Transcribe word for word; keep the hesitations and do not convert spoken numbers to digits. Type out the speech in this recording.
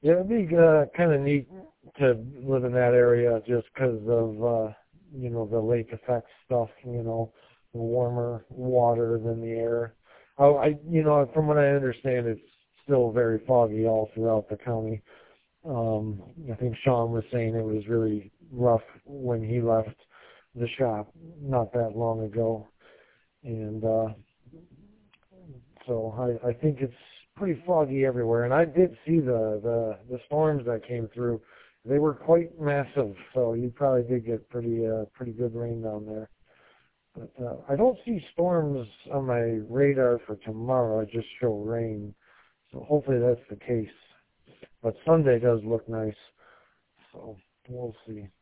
Yeah, it'd be uh, kind of neat to live in that area just because of, uh, you know, the lake effect stuff, you know, the warmer water than the air. Oh, I, you know, from what I understand, it's still very foggy all throughout the county. Um, I think Sean was saying it was really rough when he left the shop not that long ago. And uh, so I, I think it's pretty foggy everywhere. And I did see the, the, the storms that came through. They were quite massive, so you probably did get pretty uh, pretty good rain down there. But uh, I don't see storms on my radar for tomorrow. I just show rain. So hopefully that's the case. But Sunday does look nice, so we'll see.